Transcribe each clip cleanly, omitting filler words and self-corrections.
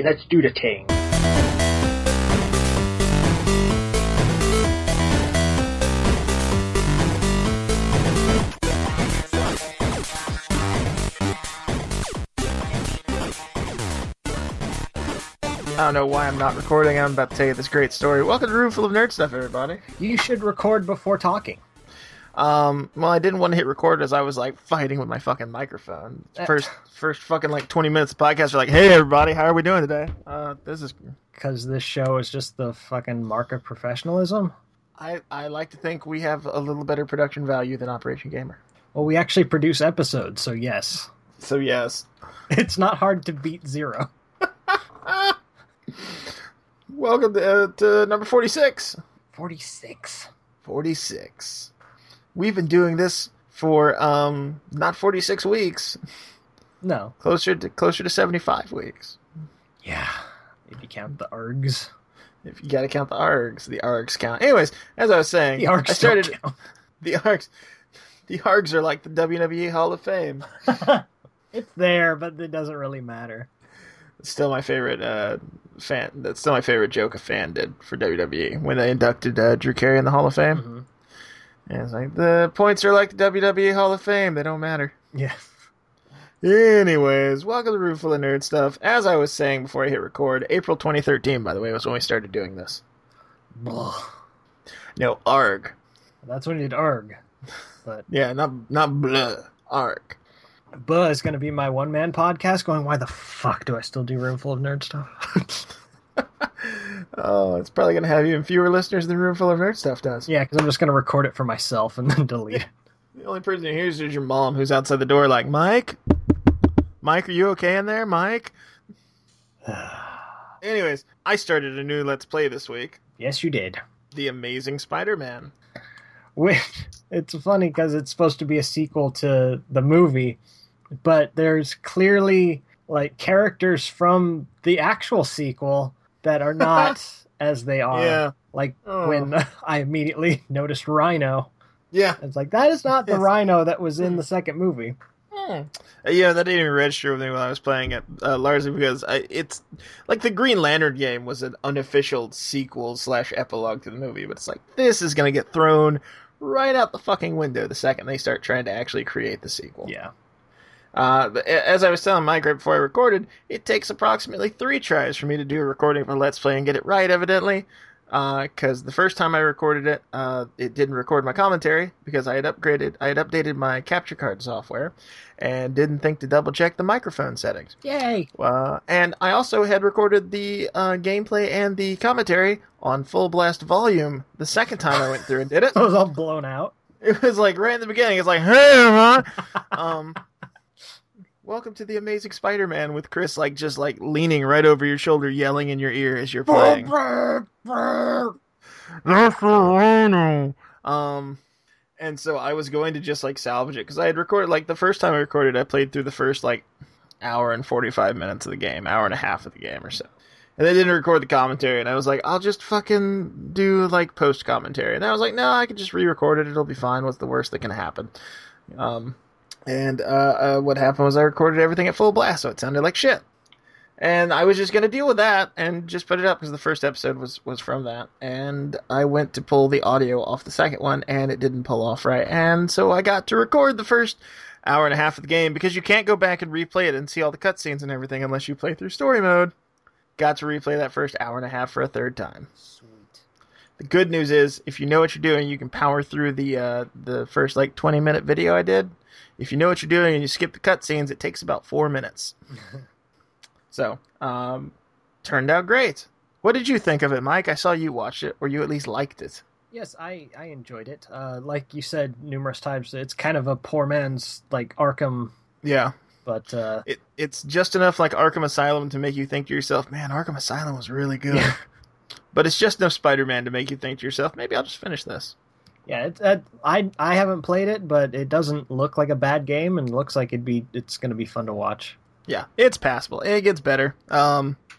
let's do the thing. I don't know why I'm not recording. I'm about to tell you this great story. Welcome to Room Full of Nerd Stuff, everybody. You should record before talking. Well, I didn't want to hit record as I was, like, fighting with my fucking microphone. First fucking, like, 20 minutes of the podcast are like, hey, everybody, how are we doing today? This is... Because this show is just the fucking mark of professionalism? I like to think we have a little better production value than Operation Gamer. Well, we actually produce episodes, so yes. So, yes. It's not hard to beat zero. Welcome to number 46. 46. 46. We've been doing this for, not 46 weeks. No. Closer to 75 weeks. Yeah. If you count the ARGs. If you gotta count the ARGs count. Anyways, as I was saying, The ARGs don't count. The ARGs are like the WWE Hall of Fame. It's there, but it doesn't really matter. It's still my favorite fan. That's still my favorite joke a fan did for WWE when they inducted Drew Carey in the Hall of Fame. Mm-hmm. And it's like, the points are like the WWE Hall of Fame. They don't matter. Yeah. Anyways, welcome to Room Full of Nerd Stuff. As I was saying before I hit record, April 2013, by the way, was when we started doing this. Blah. No, ARG. That's when you did ARG. But Yeah, not blah. ARG. Buh is going to be my one-man podcast going, why the fuck do I still do Room Full of Nerd Stuff? Oh, it's probably going to have even fewer listeners than Room Full of Nerd Stuff does. Yeah, because I'm just going to record it for myself and then delete it. The only person who hears is your mom, who's outside the door like, Mike? Mike, are you okay in there, Mike? Anyways, I started a new Let's Play this week. Yes, you did. The Amazing Spider-Man. Which, it's funny because it's supposed to be a sequel to the movie, but there's clearly, like, characters from the actual sequel that are not as they are. Yeah. Like, when I immediately noticed Rhino. Yeah. It's like, that is not the Rhino that was in the second movie. Yeah, that didn't even register with me when I was playing it, largely because it's like the Green Lantern game was an unofficial sequel / epilogue to the movie, but it's like, this is going to get thrown right out the fucking window the second they start trying to actually create the sequel. Yeah. But as I was telling Mike right before I recorded, it takes approximately 3 tries for me to do a recording of a Let's Play and get it right, evidently. Because the first time I recorded it, it didn't record my commentary because I had updated my capture card software and didn't think to double check the microphone settings. Yay! And I also had recorded the gameplay and the commentary on full blast volume the second time I went through and did it. I was all blown out. It was like right in the beginning. It's like, hey, man! Welcome to The Amazing Spider-Man with Chris, like, just, like, leaning right over your shoulder, yelling in your ear as you're playing. That's the Rhino! And so I was going to just, like, salvage it, because I had recorded, like, the first time I recorded, I played through the first, like, hour and 45 minutes of the game, hour and a half of the game or so. And they didn't record the commentary, and I was like, I'll just fucking do, like, post-commentary. And I was like, no, I can just re-record it, it'll be fine, what's the worst that can happen? And what happened was I recorded everything at full blast, so it sounded like shit. And I was just going to deal with that and just put it up because the first episode was from that. And I went to pull the audio off the second one, and it didn't pull off right. And so I got to record the first hour and a half of the game because you can't go back and replay it and see all the cutscenes and everything unless you play through story mode. Got to replay that first hour and a half for a third time. Sweet. The good news is, if you know what you're doing, you can power through the first, like, 20-minute video I did. If you know what you're doing and you skip the cutscenes, it takes about 4 minutes. So, turned out great. What did you think of it, Mike? I saw you watch it, or you at least liked it. Yes, I enjoyed it. Like you said numerous times, it's kind of a poor man's, like, Arkham. Yeah. But it's just enough like Arkham Asylum to make you think to yourself, man, Arkham Asylum was really good. Yeah. But it's just enough Spider-Man to make you think to yourself, maybe I'll just finish this. Yeah, I haven't played it, but it doesn't look like a bad game, and looks like it's going to be fun to watch. Yeah, it's passable. It gets better.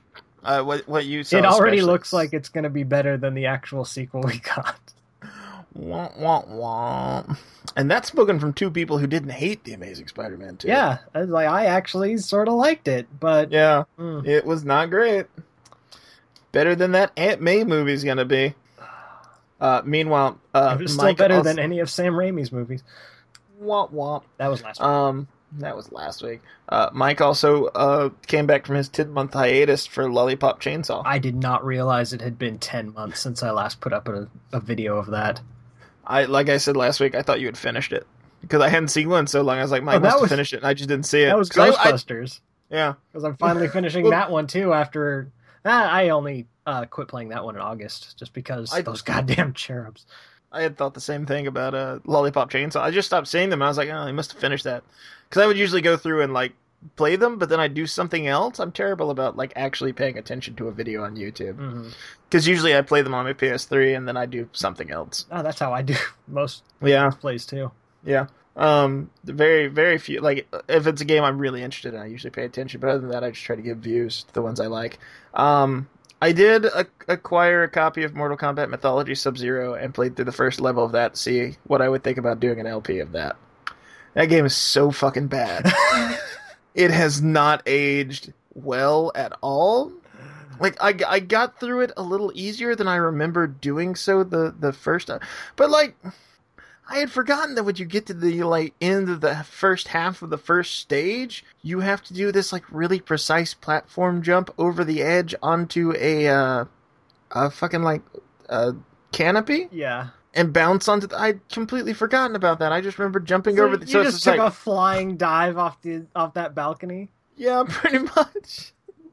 What you saw. It already especially looks like it's going to be better than the actual sequel we got. Wah, wah, wah. And that's spoken from two people who didn't hate The Amazing Spider-Man 2. Yeah, I actually sort of liked it, but Yeah, It was not great. Better than that Aunt May movie's gonna be. Meanwhile, it was still better than any of Sam Raimi's movies. Womp womp. That was last week. That was last week. Mike also came back from his 10-month hiatus for Lollipop Chainsaw. I did not realize it had been 10 months since I last put up a video of that. Like I said last week, I thought you had finished it. Because I hadn't seen one in so long. I was like, Mike must have finished it, and I just didn't see it. That was Ghostbusters. Yeah. Because I'm finally finishing that one, too, after... I only quit playing that one in August, just because those goddamn cherubs. I had thought the same thing about Lollipop Chainsaw. I just stopped seeing them, and I was like, oh, he must have finished that. Because I would usually go through and, like, play them, but then I'd do something else. I'm terrible about, like, actually paying attention to a video on YouTube. Because usually I play them on my PS3, and then I do something else. Oh, that's how I do most plays, too. Yeah. Very, very few. Like, if it's a game I'm really interested in, I usually pay attention. But other than that, I just try to give views to the ones I like. I did acquire a copy of Mortal Kombat Mythology Sub-Zero and played through the first level of that to see what I would think about doing an LP of that. That game is so fucking bad. It has not aged well at all. Like, I got through it a little easier than I remember doing so the first time. But, like... I had forgotten that when you get to the end of the first half of the first stage, you have to do this really precise platform jump over the edge onto a fucking canopy. Yeah. And bounce onto. I'd completely forgotten about that. I just remember jumping over. You just took a flying dive off that balcony. Yeah, pretty much.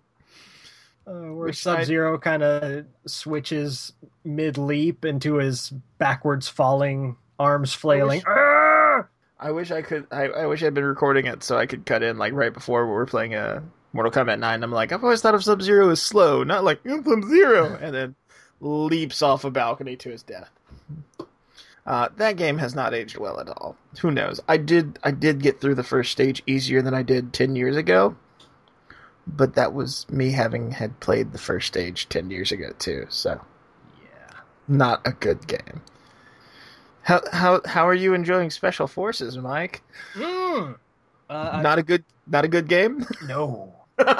Where Sub-Zero kind of switches mid leap into his backwards falling. Arms flailing. I wish I could. I wish I'd been recording it so I could cut in right before we were playing Mortal Kombat 9. I'm like, I've always thought of Sub-Zero as slow, not like Sub-Zero, and then leaps off a balcony to his death. That game has not aged well at all. Who knows? I did get through the first stage easier than I did 10 years ago, but that was me had played the first stage 10 years ago too. So, yeah, not a good game. How are you enjoying Special Forces, Mike? Not a good game? No.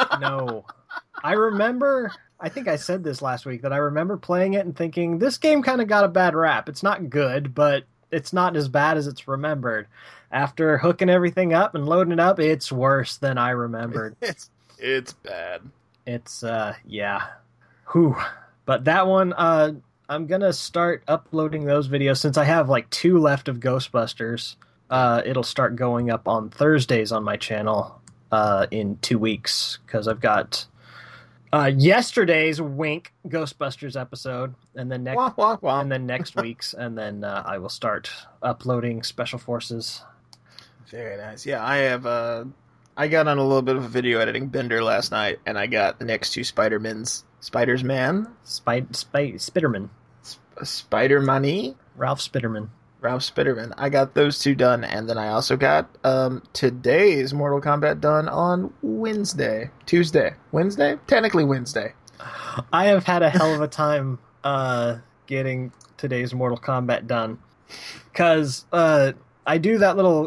I remember, I think I said this last week, that I remember playing it and thinking, this game kind of got a bad rap. It's not good, but it's not as bad as it's remembered. After hooking everything up and loading it up, it's worse than I remembered. It's bad. It's, yeah. Whew. But that one, I'm going to start uploading those videos since I have 2 left of Ghostbusters. It'll start going up on Thursdays on my channel in 2 weeks because I've got yesterday's Wink Ghostbusters episode and then next week's, and then I will start uploading Special Forces. Very nice. Yeah, I have I got on a little bit of a video editing bender last night, and I got the next 2 Spider-Mans. Spider-Man? Spiderman. Spider-Man-y? Ralph Spiderman. I got those 2 done, and then I also got today's Mortal Kombat done on Tuesday. Wednesday? Technically Wednesday. I have had a hell of a time getting today's Mortal Kombat done, because I do that little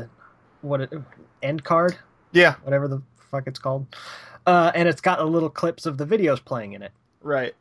end card? Yeah. Whatever the fuck it's called. And it's got the little clips of the videos playing in it. Right.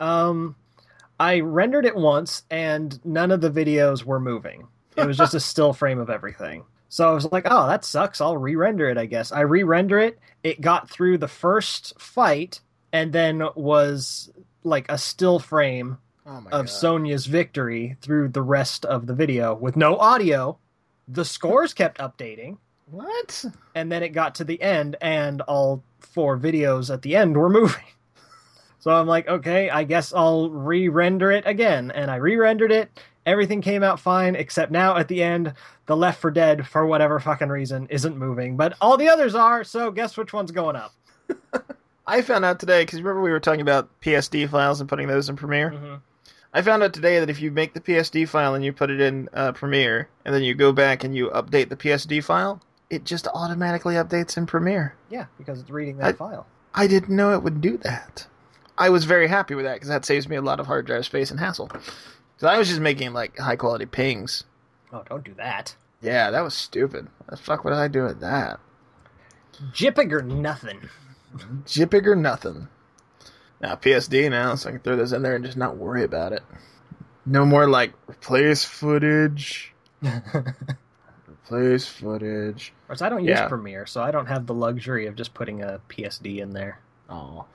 I rendered it once, and none of the videos were moving. It was just a still frame of everything. So I was like, oh, that sucks. I'll re-render it, I guess. I re-render it. It got through the first fight, and then was a still frame of Sonya's victory through the rest of the video with no audio. The scores kept updating. What? And then it got to the end, and all 4 videos at the end were moving. So I'm like, okay, I guess I'll re-render it again. And I re-rendered it. Everything came out fine, except now at the end, the Left 4 Dead, for whatever fucking reason, isn't moving. But all the others are, so guess which one's going up? I found out today, because remember we were talking about PSD files and putting those in Premiere? Mm-hmm. I found out today that if you make the PSD file and you put it in Premiere, and then you go back and you update the PSD file, it just automatically updates in Premiere. Yeah, because it's reading that file. I didn't know it would do that. I was very happy with that, because that saves me a lot of hard drive space and hassle. So I was just making like high quality pings. Oh, don't do that. Yeah, that was stupid. What the fuck would I do with that? Jipping or nothing. Jipping or nothing. Now PSD now, so I can throw those in there and just not worry about it. No more like replace footage. Replace footage. Of course, I don't use Premiere, so I don't have the luxury of just putting a PSD in there. Oh.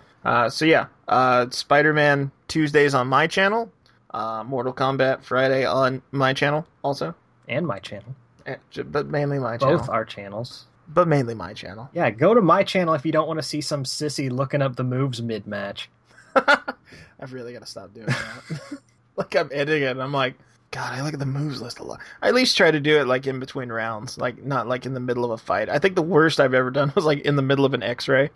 Spider-Man Tuesdays on my channel. Mortal Kombat Friday on my channel also. And my channel. But mainly my channel. Both our channels. But mainly my channel. Yeah, go to my channel if you don't want to see some sissy looking up the moves mid-match. I've really got to stop doing that. Like, I'm editing it, and I'm like, God, I look at the moves list a lot. I at least try to do it, like, in between rounds. Like, not, like, in the middle of a fight. I think the worst I've ever done was, like, in the middle of an X-ray.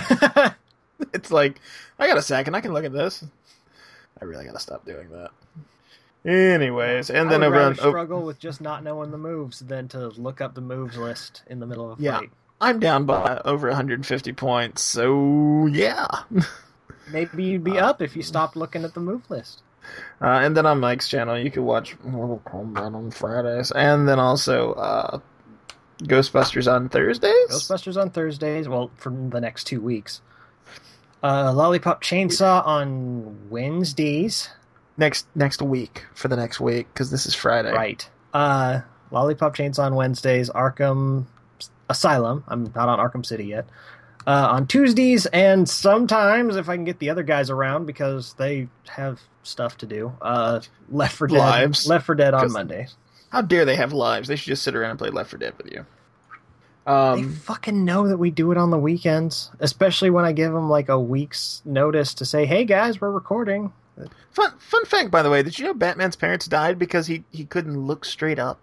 It's like, I got a second, I can look at this. I really got to stop doing that. Anyways, and then I struggle with just not knowing the moves than to look up the moves list in the middle of a fight. I'm down by over 150 points, so yeah. Maybe you'd be up if you stopped looking at the move list. And then on Mike's channel, you can watch Mortal Kombat on Fridays, and then also Ghostbusters on Thursdays. Ghostbusters on Thursdays. Well, for the next 2 weeks. Lollipop Chainsaw on Wednesdays. Next week, for the next week, because this is Friday. Right. Lollipop Chainsaw on Wednesdays, Arkham Asylum. I'm not on Arkham City yet. On Tuesdays, and sometimes, if I can get the other guys around, because they have stuff to do, Left 4 Dead. Lives. Left 4 Dead on Mondays. How dare they have lives? They should just sit around and play Left 4 Dead with you. They fucking know that we do it on the weekends, especially when I give them like a week's notice to say, hey guys, we're recording. Fun fact, by the way, did you know Batman's parents died because he couldn't look straight up?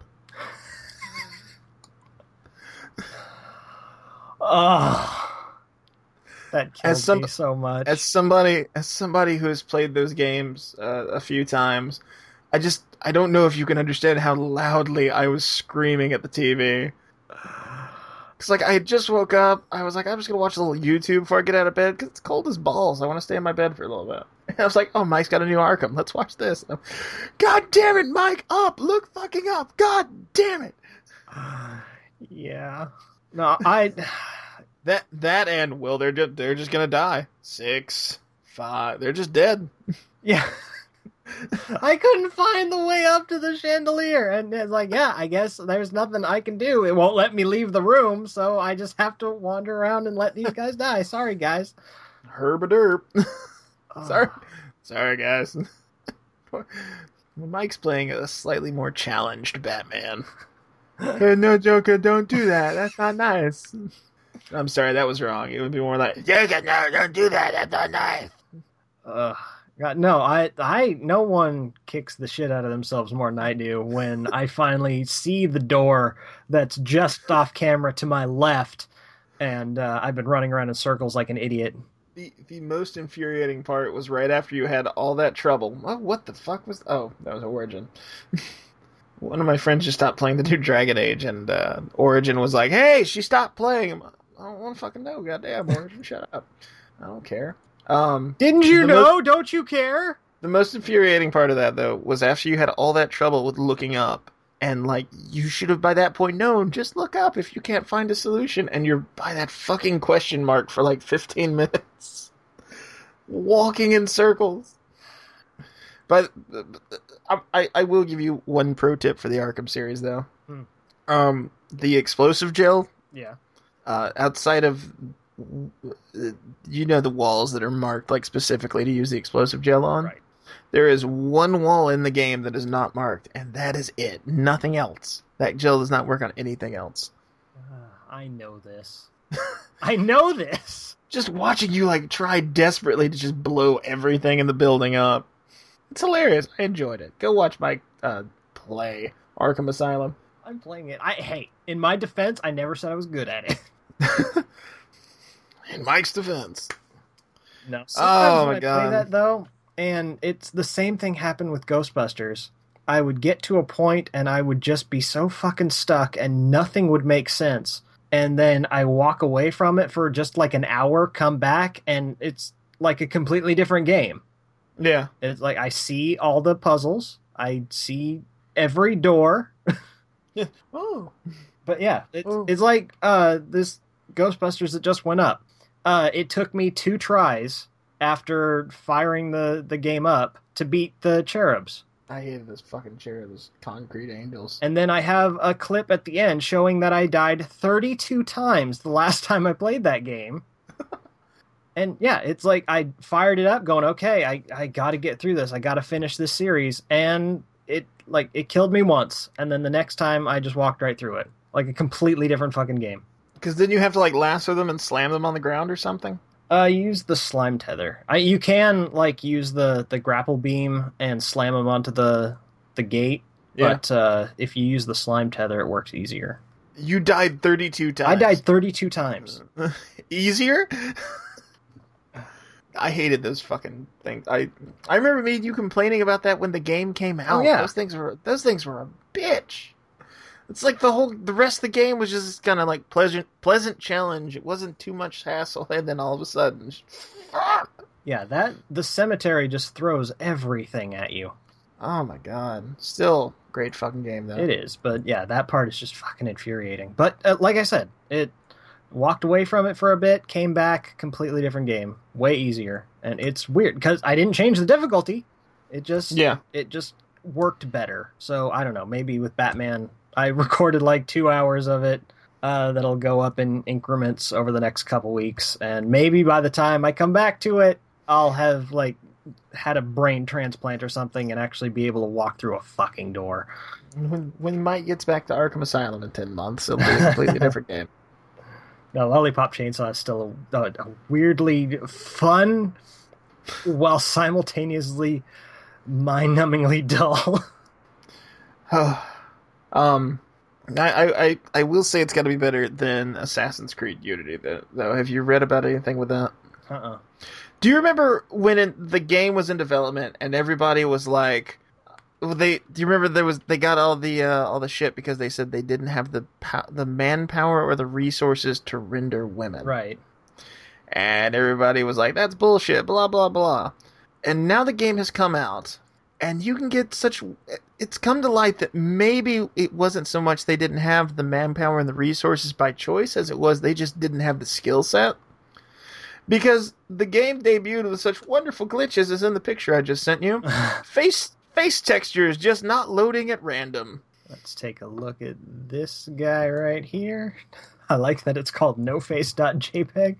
That kills me so much. As somebody who has played those games a few times, I don't know if you can understand how loudly I was screaming at the TV. Because, like, I had just woke up. I was like, I'm just going to watch a little YouTube before I get out of bed because it's cold as balls. I want to stay in my bed for a little bit. And I was like, oh, Mike's got a new Arkham. Let's watch this. God damn it, Mike! Up! Look fucking up! God damn it! Yeah. No, That and, well, they're just going to die. 6, 5, they're just dead. Yeah. I couldn't find the way up to the chandelier, and it's like, yeah, I guess there's nothing I can do. It won't let me leave the room, so I just have to wander around and let these guys die. Sorry, guys. Herb-a-derp. Sorry, guys. Mike's playing a slightly more challenged Batman. Hey, no, Joker, don't do that. That's not nice. I'm sorry, that was wrong. It would be more like, Joker, no, don't do that. That's not nice. God, no, no one kicks the shit out of themselves more than I do when I finally see the door that's just off camera to my left, and I've been running around in circles like an idiot. The most infuriating part was right after you had all that trouble. Oh, what the fuck was... Oh, that was Origin. One of my friends just stopped playing the new Dragon Age, and Origin was like, hey, she stopped playing. I don't want to fucking know. Goddamn, Origin, shut up. I don't care. Didn't you know? Don't you care? The most infuriating part of that, though, was after you had all that trouble with looking up, and, like, you should have by that point known, just look up if you can't find a solution, and you're by that fucking question mark for, like, 15 minutes. Walking in circles. But I will give you one pro tip for the Arkham series, though. The explosive gel. Yeah. Outside of... You know the walls that are marked like specifically to use the explosive gel on? Right. There is one wall in the game that is not marked, and that is it. Nothing else. That gel does not work on anything else. I know this. I know this! Just watching you like try desperately to just blow everything in the building up. It's hilarious. I enjoyed it. Go watch Mike play Arkham Asylum. I'm playing it. Hey, in my defense, I never said I was good at it. In Mike's defense. No. Oh my I god. play that though, and it's the same thing happened with Ghostbusters. I would get to a point and I would just be so fucking stuck and nothing would make sense. And then I walk away from it for just like an hour, come back, and it's like a completely different game. Yeah. It's like I see all the puzzles. I see every door. Oh. But yeah, it's like this Ghostbusters that just went up. It took me 2 tries after firing the game up to beat the cherubs. I hated this fucking cherubs, concrete angels. And then I have a clip at the end showing that I died 32 times the last time I played that game. And yeah, it's like I fired it up going, okay, I got to get through this. I got to finish this series. And it killed me once. And then the next time I just walked right through it. Like a completely different fucking game. Because then you have to like lasso them and slam them on the ground or something? Use the slime tether. You can like use the grapple beam and slam them onto the gate. Yeah. But if you use the slime tether, it works easier. You died 32 times. I died 32 times. Easier? I hated those fucking things. I remember me and you complaining about that when the game came out. Oh, yeah. Those things were a bitch. It's like the rest of the game was just kind of like pleasant challenge. It wasn't too much hassle, and then all of a sudden, yeah, the cemetery just throws everything at you. Oh my god! Still great fucking game though. It is, but yeah, that part is just fucking infuriating. But like I said, it walked away from it for a bit, came back, completely different game, way easier, and it's weird because I didn't change the difficulty. It just worked better. So I don't know, maybe with Batman. I recorded like 2 hours of it that'll go up in increments over the next couple weeks. And maybe by the time I come back to it, I'll have like had a brain transplant or something and actually be able to walk through a fucking door. When Mike gets back to Arkham Asylum in 10 months, it'll be a completely different game. No, Lollipop Chainsaw is still a weirdly fun while simultaneously mind-numbingly dull. I will say it's got to be better than Assassin's Creed Unity, though. Have you read about anything with that? Do you remember when the game was in development and everybody was like, do you remember they got all the shit because they said they didn't have the manpower or the resources to render women, right? And everybody was like, that's bullshit, blah blah blah. And now the game has come out. And you can get it's come to light that maybe it wasn't so much they didn't have the manpower and the resources by choice as it was they just didn't have the skill set. Because the game debuted with such wonderful glitches as in the picture I just sent you. Face textures just not loading at random. Let's take a look at this guy right here. I like that it's called noface.jpg.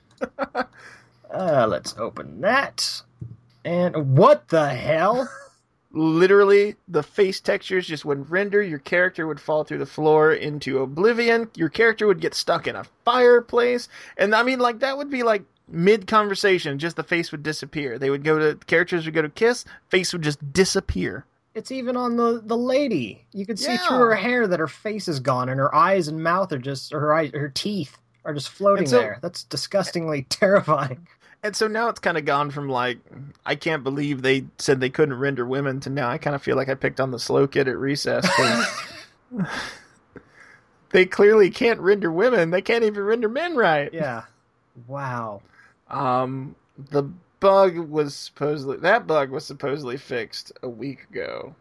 Let's open that. And what the hell? Literally, the face textures just wouldn't render. Your character would fall through the floor into oblivion. Your character would get stuck in a fireplace. And I mean, like, that would be like mid-conversation. Just the face would disappear. Characters would go to kiss. Face would just disappear. It's even on the lady. You could see through her hair that her face is gone and her eyes and mouth are just, or her teeth are just floating there. That's disgustingly terrifying. And so now it's kind of gone from like, I can't believe they said they couldn't render women to now I kind of feel like I picked on the slow kid at recess. They clearly can't render women. They can't even render men right. Yeah. Wow. The bug was supposedly fixed a week ago.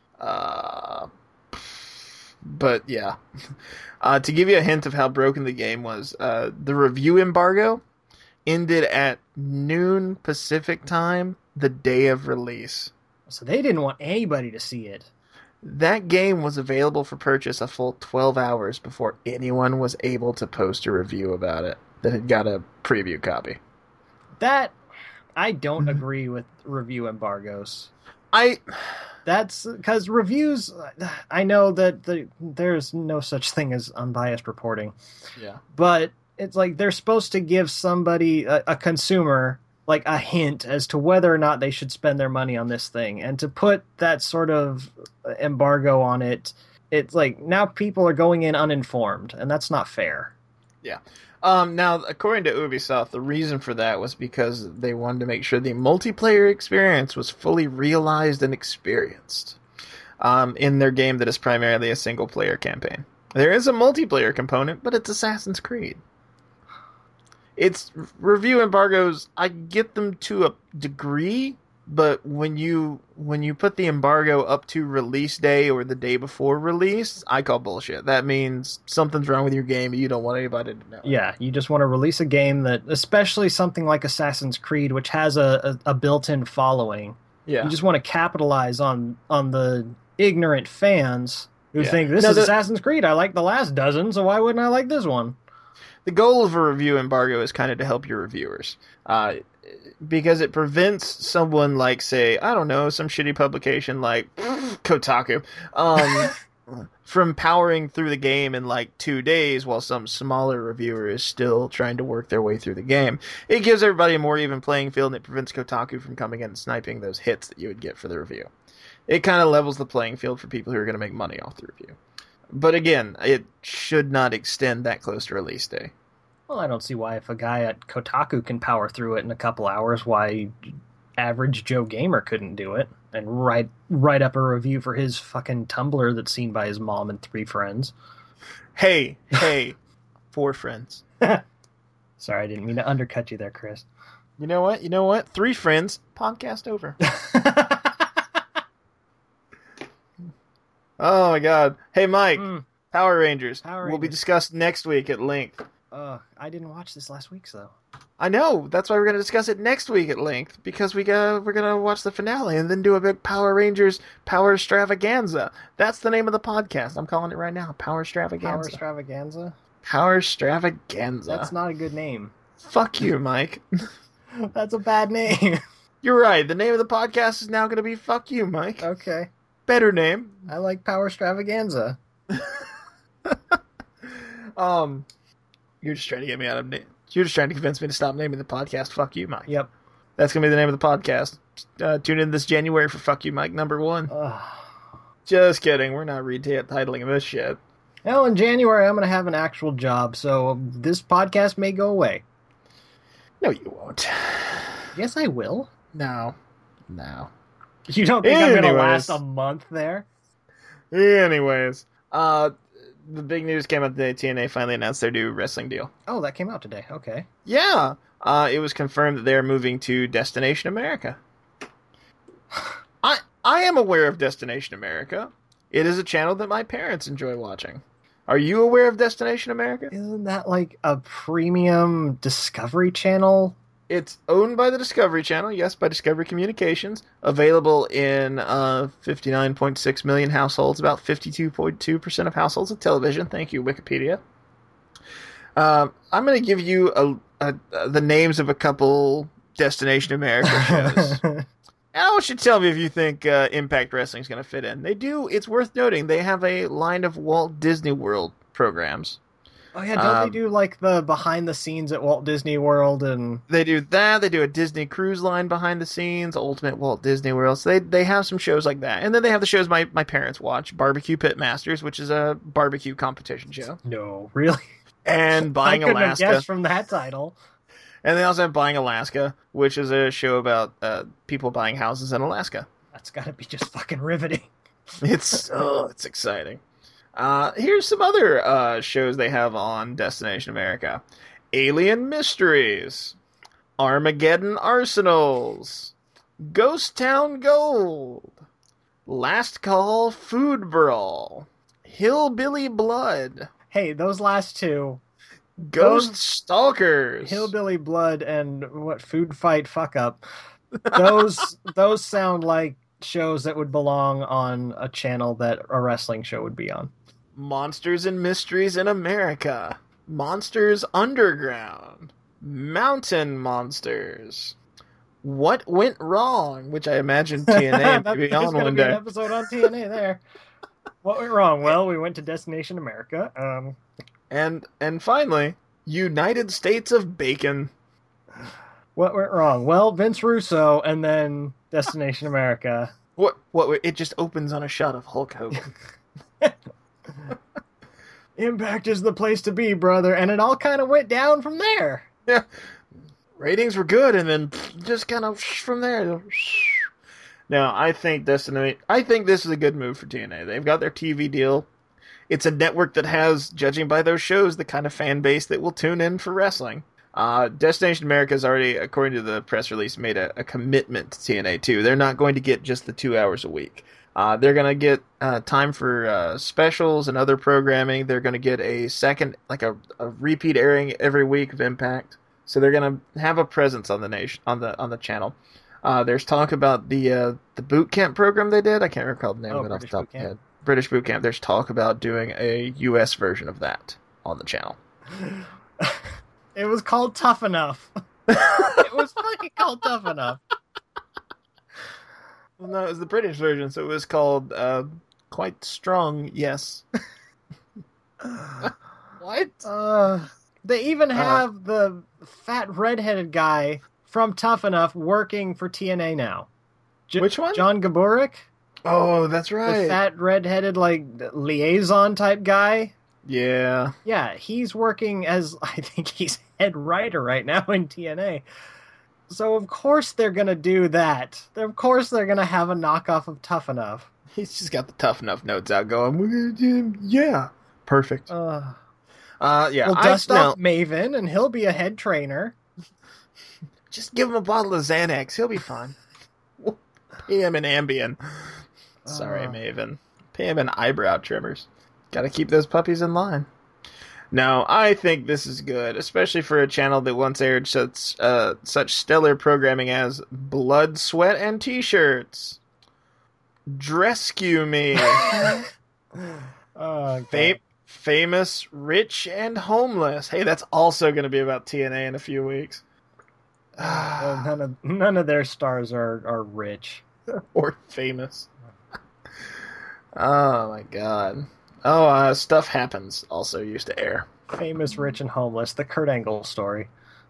But yeah. To give you a hint of how broken the game was, the review embargo ended at noon Pacific time the day of release. So they didn't want anybody to see it. That game was available for purchase a full 12 hours before anyone was able to post a review about it that had got a preview copy. That, I don't agree with review embargoes. That's because reviews, I know that there's no such thing as unbiased reporting. Yeah. But it's like they're supposed to give somebody, a consumer, like a hint as to whether or not they should spend their money on this thing. And to put that sort of embargo on it, it's like now people are going in uninformed, and that's not fair. Yeah. Now, according to Ubisoft, the reason for that was because they wanted to make sure the multiplayer experience was fully realized and experienced in their game that is primarily a single-player campaign. There is a multiplayer component, but it's Assassin's Creed. It's review embargoes, I get them to a degree, But when you put the embargo up to release day or the day before release, I call bullshit. That means something's wrong with your game and you don't want anybody to know. Yeah, you just want to release a game that, especially something like Assassin's Creed, which has a built-in following. Yeah. You just want to capitalize on the ignorant fans who Yeah. think this is Assassin's Creed. I like the last dozen, so why wouldn't I like this one? The goal of a review embargo is kind of to help your reviewers. Because it prevents someone like, say, I don't know, some shitty publication like Kotaku, from powering through the game in like 2 days while some smaller reviewer is still trying to work their way through the game. It gives everybody a more even playing field, and it prevents Kotaku from coming in and sniping those hits that you would get for the review. It kind of levels the playing field for people who are going to make money off the review. But again, it should not extend that close to release day. Well, I don't see why, if a guy at Kotaku can power through it in a couple hours, why average Joe Gamer couldn't do it and write up a review for his fucking Tumblr that's seen by his mom and 3 friends. Hey, 4 friends. Sorry, I didn't mean to undercut you there, Chris. You know what? 3 friends, podcast over. Oh my god. Hey, Mike, Power Rangers will be discussed next week at length. I didn't watch this last week, so. I know. That's why we're going to discuss it next week at length, because we're going to watch the finale and then do a big Power Rangers Power Extravaganza. That's the name of the podcast. I'm calling it right now. Power Extravaganza. Power Extravaganza? Power Extravaganza. That's not a good name. Fuck you, Mike. That's a bad name. You're right. The name of the podcast is now going to be Fuck You, Mike. Okay. Better name. I like Power Extravaganza. You're just trying to get me out of name. You're just trying to convince me to stop naming the podcast Fuck You, Mike. Yep. That's going to be the name of the podcast. Tune in this January for Fuck You, Mike #1. Just kidding. We're not retitling this shit. Well, in January, I'm going to have an actual job, so this podcast may go away. No, you won't. Yes, I will. No. You don't think I'm going to last a month there? Anyways, the big news came out today. TNA finally announced their new wrestling deal. Oh, that came out today. Okay. Yeah. It was confirmed that they're moving to Destination America. I am aware of Destination America. It is a channel that my parents enjoy watching. Are you aware of Destination America? Isn't that like a premium Discovery Channel? It's owned by the Discovery Channel, yes, by Discovery Communications. Available in 59.6 million households, about 52.2% of households with television. Thank you, Wikipedia. I'm going to give you the names of a couple Destination America shows. And I want you to tell me if you think Impact Wrestling is going to fit in. They do. It's worth noting. They have a line of Walt Disney World programs. Oh, yeah, don't they do, like, the behind-the-scenes at Walt Disney World? And they do that. They do a Disney Cruise Line behind the scenes, Ultimate Walt Disney World. So they have some shows like that. And then they have the shows my parents watch, Barbecue Pit Masters, which is a barbecue competition show. No, really? And Buying I couldn't Alaska. have guessed from that title. And they also have Buying Alaska, which is a show about people buying houses in Alaska. That's got to be just fucking riveting. It's exciting. Here's some other shows they have on Destination America. Alien Mysteries, Armageddon Arsenals, Ghost Town Gold, Last Call Food Brawl, Hillbilly Blood. Hey, those last two, Ghost Stalkers, Hillbilly Blood, and what, Food Fight Fuck Up. Those sound like shows that would belong on a channel that a wrestling show would be on. Monsters and Mysteries in America, Monsters Underground, Mountain Monsters, What Went Wrong, which I imagine TNA may be on one day. An episode on TNA there. What went wrong? Well, we went to Destination America. And finally, United States of Bacon. What went wrong? Well, Vince Russo, and then Destination America. What? It just opens on a shot of Hulk Hogan. Impact is the place to be, brother, and it all kind of went down from there. Yeah, ratings were good, and then just kind of from there. Now, I think this is a good move for TNA. They've got their TV deal. It's a network that has, judging by those shows, the kind of fan base that will tune in for wrestling. Destination America has already, according to the press release, made a commitment to TNA too. They're not going to get just the 2 hours a week. They're going to get time for specials and other programming. They're going to get a second, like a repeat airing every week of Impact. So they're going to have a presence on the channel. There's talk about the boot camp program they did. I can't recall the name of it off the top of my head. British boot camp. There's talk about doing a U.S. version of that on the channel. It was called Tough Enough. It was fucking called Tough Enough. Well, no, it was the British version, so it was called Quite Strong, yes. What? They even have the fat redheaded guy from Tough Enough working for TNA now. Which one? John Gaborik. Oh, that's right. The fat redheaded like liaison type guy. Yeah. Yeah, he's working as, I think he's head writer right now in TNA. So of course they're going to do that. Of course they're going to have a knockoff of Tough Enough. He's just got the Tough Enough notes out going, we're going to do, yeah. Perfect. Yeah. We'll dust off Maven and he'll be a head trainer. Just give him a bottle of Xanax. He'll be fine. We'll pay him in Ambien. Sorry, Maven. Pay him in eyebrow trimmers. Gotta keep those puppies in line. No, I think this is good, especially for a channel that once aired such stellar programming as Blood, Sweat, and T-Shirts. Drescue Me. Famous, Rich, and Homeless. Hey, that's also going to be about TNA in a few weeks. None of their stars are rich. Or famous. Oh, my God. Oh, Stuff Happens also used to air. Famous, Rich, and Homeless, the Kurt Angle story.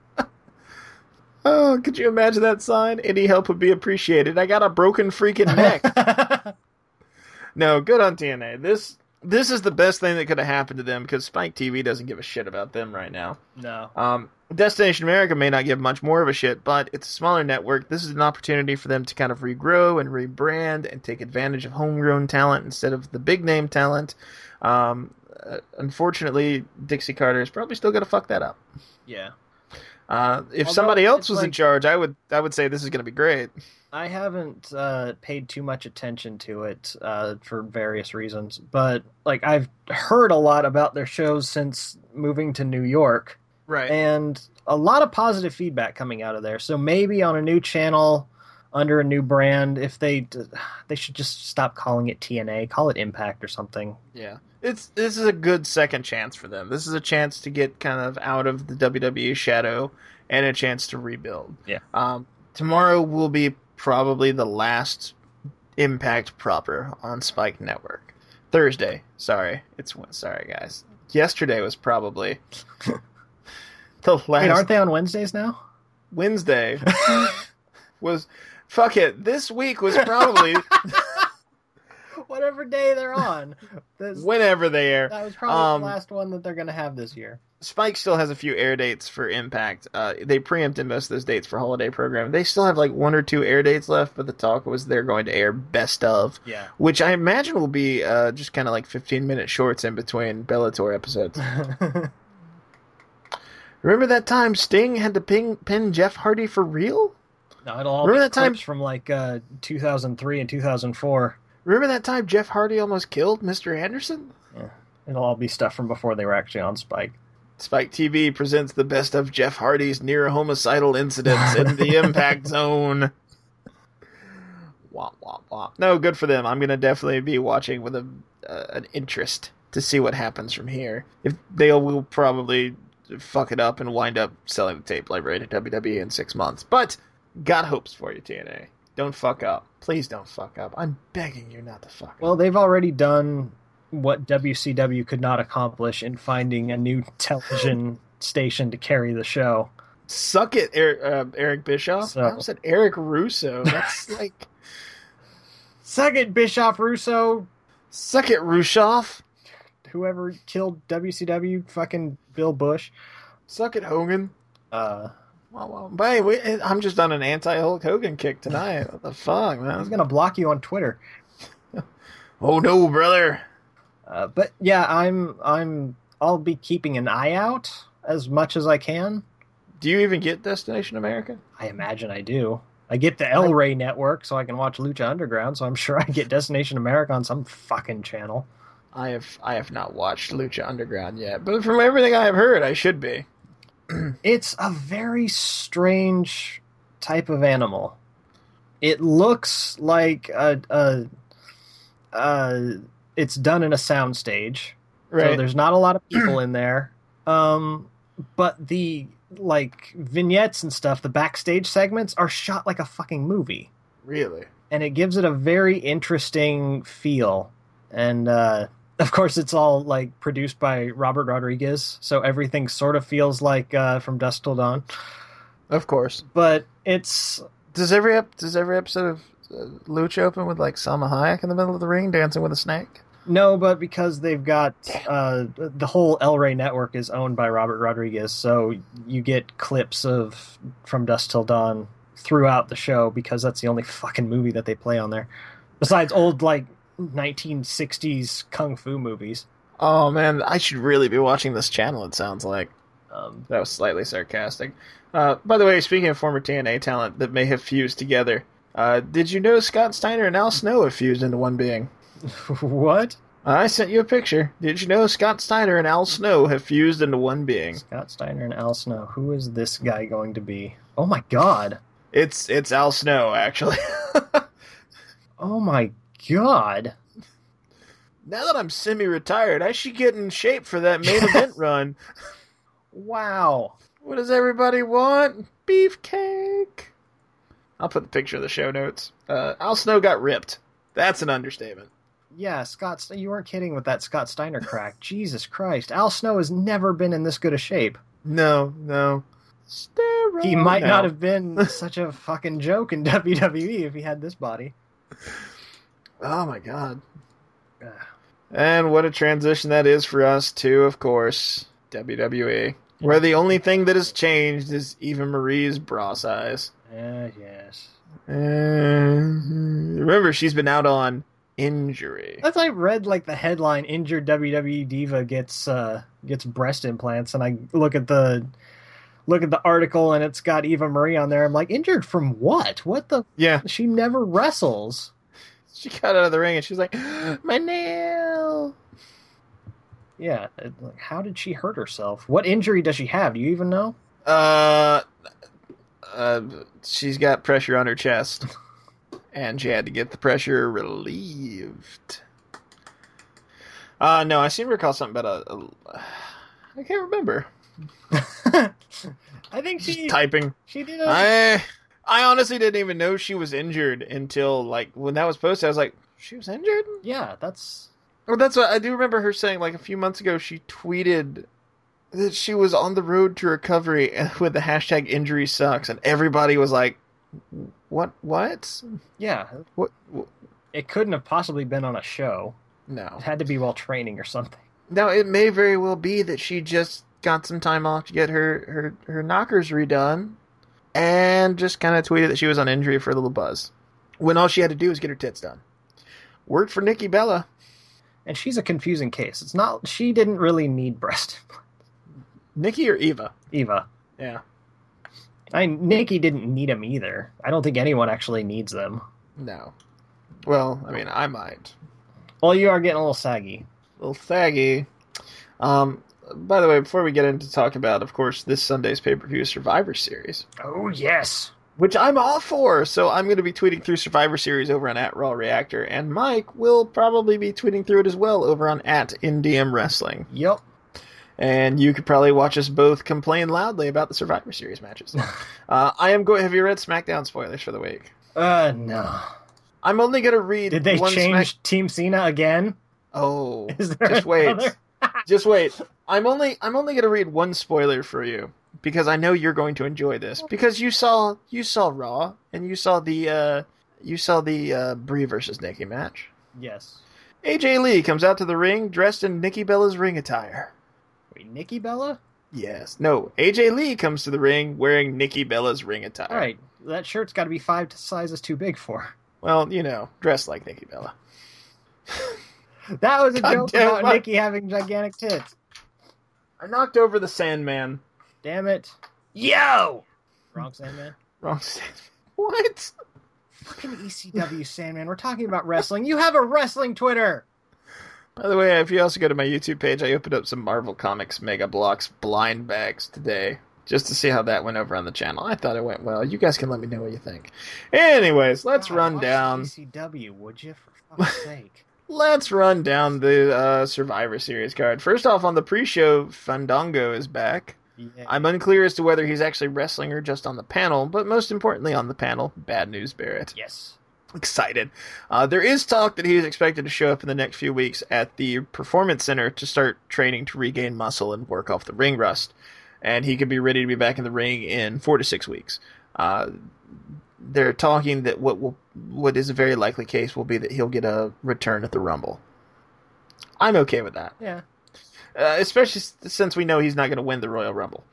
Oh, could you imagine that sign? Any help would be appreciated. I got a broken freaking neck. No, good on TNA. This is the best thing that could have happened to them because Spike TV doesn't give a shit about them right now. No. Destination America may not give much more of a shit, but it's a smaller network. This is an opportunity for them to kind of regrow and rebrand and take advantage of homegrown talent instead of the big name talent. Unfortunately, Dixie Carter is probably still going to fuck that up. Yeah. If somebody else was in charge, I would say this is going to be great. I haven't paid too much attention to it for various reasons, but like I've heard a lot about their shows since moving to New York. Right. And a lot of positive feedback coming out of there. So maybe on a new channel under a new brand, if they should just stop calling it TNA, call it Impact or something. Yeah. This is a good second chance for them. This is a chance to get kind of out of the WWE shadow and a chance to rebuild. Yeah. Tomorrow will be probably the last Impact proper on Spike Network. Thursday. Sorry, guys. Yesterday was probably the last. Wait, aren't they on Wednesdays now? Wednesday was. Fuck it. This week was probably. Whatever day they're on. Whenever they air. That was probably the last one that they're going to have this year. Spike still has a few air dates for Impact. They preempted most of those dates for holiday programming. They still have like 1 or 2 air dates left, but the talk was they're going to air best of. Yeah. Which I imagine will be just kind of like 15-minute shorts in between Bellator episodes. Remember that time Sting had to pin Jeff Hardy for real? No, it'll all Remember be that time from like 2003 and 2004. Remember that time Jeff Hardy almost killed Mr. Anderson? Yeah. It'll all be stuff from before they were actually on Spike. Spike TV presents the best of Jeff Hardy's near homicidal incidents in the Impact Zone. Womp, womp, womp. No, good for them. I'm going to definitely be watching with an interest to see what happens from here. If they will probably fuck it up and wind up selling the tape library to WWE in 6 months. But got hopes for you, TNA. Don't fuck up. Please don't fuck up. I'm begging you not to fuck up. Well, they've already done what WCW could not accomplish in finding a new television station to carry the show. Suck it, Eric Bischoff. I said Eric Russo. That's like... Suck it, Bischoff Russo. Suck it, Rushoff. Whoever killed WCW, fucking Bill Bush. Suck it, Hogan. Well, hey, I'm just on an anti-Hulk Hogan kick tonight. What the fuck, man? He's gonna block you on Twitter. Oh no, brother. But yeah, I'll be keeping an eye out as much as I can. Do you even get Destination America? I imagine I do. I get the El Rey network so I can watch Lucha Underground, so I'm sure I get Destination America on some fucking channel. I have not watched Lucha Underground yet, but from everything I have heard, I should be. It's a very strange type of animal. It looks like it's done in a soundstage. Right. So there's not a lot of people in there. But the vignettes and stuff, the backstage segments are shot like a fucking movie. Really? And it gives it a very interesting feel. And of course it's all like produced by Robert Rodriguez, so everything sort of feels like From Dusk Till Dawn. Of course. But it's Does every episode of Lucha open with like Salma Hayek in the middle of the ring dancing with a snake? no, but because they've got the whole El Rey network is owned by Robert Rodriguez, so you get clips of From Dusk Till Dawn throughout the show because that's the only fucking movie that they play on there. Besides old 1960s kung fu movies. Oh man, I should really be watching this channel. It sounds like that was slightly sarcastic. By the way, speaking of former TNA talent that may have fused together, did you know Scott Steiner and Al Snow have fused into one being? What? I sent you a picture. Did you know Scott Steiner and Al Snow have fused into one being? Scott Steiner and Al Snow. Who is this guy going to be? Oh my god. It's Al Snow, actually. Oh my god. Now that I'm semi-retired, I should get in shape for that main event run. Wow. What does everybody want? Beefcake. I'll put the picture of the show notes. Al Snow got ripped. That's an understatement. Yeah, you weren't kidding with that Scott Steiner crack. Jesus Christ. Al Snow has never been in this good a shape. No. Steroid. He might not have been such a fucking joke in WWE if he had this body. Oh my god. And what a transition that is for us to, of course, WWE. Where the only thing that has changed is Eva Marie's bra size. Yes. Remember, she's been out on injury. As I read the headline, injured WWE diva gets breast implants, and I look at the article and it's got Eva Marie on there. I'm like, injured from what? What the? Yeah. She never wrestles. She got out of the ring and she's like, my nail. Yeah. How did she hurt herself? What injury does she have? Do you even know? She's got pressure on her chest. And she had to get the pressure relieved. No, I seem to recall something about I can't remember. I think Just typing. She did. I honestly didn't even know she was injured until when that was posted. I was like, she was injured? Yeah, that's. Well, that's what I do remember her saying. A few months ago, she tweeted that she was on the road to recovery with the hashtag injury sucks, and everybody was like, What? Yeah. What? It couldn't have possibly been on a show. No. It had to be while training or something. Now, it may very well be that she just got some time off to get her knockers redone and just kind of tweeted that she was on injury for a little buzz. When all she had to do was get her tits done. Worked for Nikki Bella. And she's a confusing case. It's not. She didn't really need breast implants. Nikki or Eva? Eva. Yeah. Nikki didn't need them either. I don't think anyone actually needs them. No. Well, I mean, I might. Well, you are getting a little saggy. A little saggy. By the way, before we get into talk about, of course, this Sunday's pay-per-view Survivor Series. Oh, yes. Which I'm all for, so I'm going to be tweeting through Survivor Series over on @RawReactor, and Mike will probably be tweeting through it as well over on @InDM Wrestling. Yep. And you could probably watch us both complain loudly about the Survivor Series matches. I am going. Have you read SmackDown spoilers for the week? No. I'm only going to read. Did they change Team Cena again? Oh, just wait. Just wait. I'm only going to read one spoiler for you because I know you're going to enjoy this because you saw Raw and you saw the Brie versus Nikki match. Yes. AJ Lee comes out to the ring dressed in Nikki Bella's ring attire. Wait, Nikki Bella? Yes. No, AJ Lee comes to the ring wearing Nikki Bella's ring attire. All right. That shirt's got to be 5 sizes too big for her. Well, dressed like Nikki Bella. That was a joke about Nikki having gigantic tits. I knocked over the Sandman. Damn it. Yo! Wrong Sandman. Wrong Sandman. What? Fucking ECW Sandman. We're talking about wrestling. You have a wrestling Twitter. By the way, if you also go to my YouTube page, I opened up some Marvel Comics Mega Bloks blind bags today, just to see how that went over on the channel. I thought it went well. You guys can let me know what you think. Anyways, let's run down ECW, would you, for fuck's sake? Let's run down the Survivor Series card. First off, on the pre-show, Fandango is back. Yeah. I'm unclear as to whether he's actually wrestling or just on the panel, but most importantly on the panel, Bad News Barrett. Yes. Excited. There is talk that he is expected to show up in the next few weeks at the Performance Center to start training to regain muscle and work off the ring rust. And he could be ready to be back in the ring in 4 to 6 weeks. They're talking that what is a very likely case will be that he'll get a return at the Rumble. I'm okay with that. Yeah. Especially since we know he's not going to win the Royal Rumble.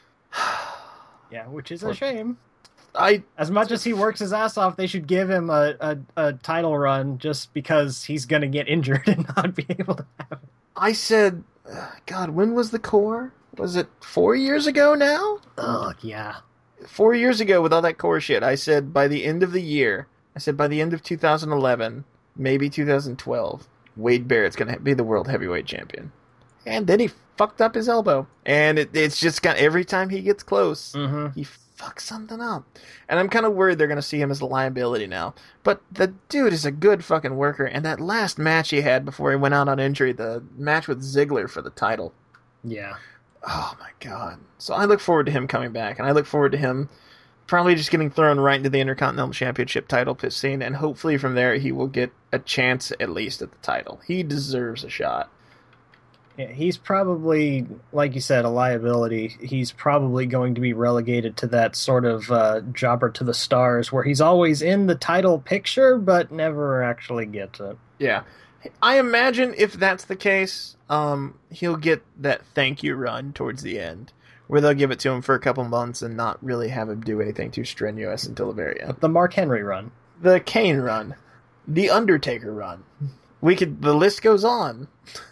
Yeah, which is a shame. As much as he works his ass off, they should give him a title run just because he's going to get injured and not be able to have it. I said, God, when was the core? Was it 4 years ago now? Oh, yeah. 4 years ago with all that core shit, I said by the end of the year, by the end of 2011, maybe 2012, Wade Barrett's going to be the World Heavyweight Champion. And then he fucked up his elbow. And it's just every time he gets close, he fucks something up. And I'm kind of worried they're going to see him as a liability now. But the dude is a good fucking worker. And that last match he had before he went out on injury, the match with Ziggler for the title. Yeah. Oh my God. So I look forward to him coming back. And I look forward to him probably just getting thrown right into the Intercontinental Championship title pit scene. And hopefully from there he will get a chance at least at the title. He deserves a shot. Yeah, he's probably, like you said, a liability. He's probably going to be relegated to that sort of jobber to the stars where he's always in the title picture but never actually gets it. Yeah. I imagine if that's the case, he'll get that thank you run towards the end where they'll give it to him for a couple months and not really have him do anything too strenuous until the very end. The Mark Henry run. The Kane run. The Undertaker run. The list goes on.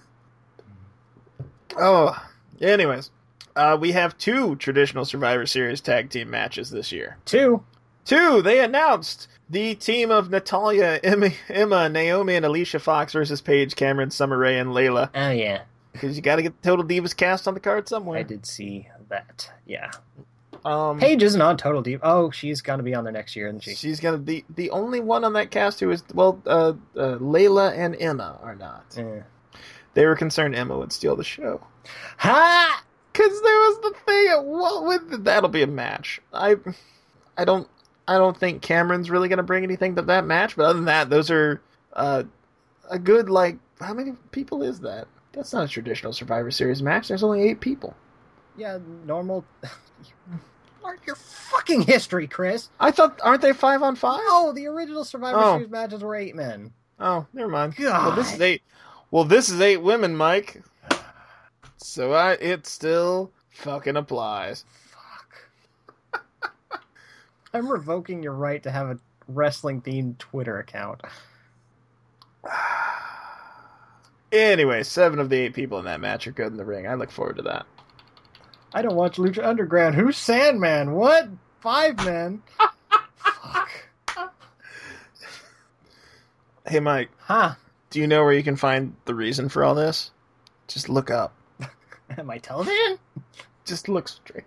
Oh, anyways, we have 2 traditional Survivor Series tag team matches this year. 2? They announced the team of Natalya, Emma, Naomi, and Alicia Fox versus Paige, Cameron, Summer Rae, and Layla. Oh, yeah. Because you got to get the Total Divas cast on the card somewhere. I did see that, yeah. Paige isn't on Total Divas. Oh, she's going to be on there next year, isn't she? She's going to be the only one on that cast who is, Layla and Emma are not. Yeah. They were concerned Emma would steal the show. Ha! Because there was the thing. That'll be a match. I don't think Cameron's really going to bring anything to that match. But other than that, those are a good how many people is that? That's not a traditional Survivor Series match. There's only 8 people. Yeah, normal. Mark your fucking history, Chris. I thought, aren't they 5-on-5? No, the original Survivor Series matches were 8 men. Oh, never mind. God. Well, this is 8. Well, this is 8 women, Mike. So it still fucking applies. Fuck. I'm revoking your right to have a wrestling-themed Twitter account. Anyway, 7 of the 8 people in that match are good in the ring. I look forward to that. I don't watch Lucha Underground. Who's Sandman? What? 5 men? Fuck. Hey, Mike. Huh? Do you know where you can find the reason for all this? Just look up. My television? Just look straight.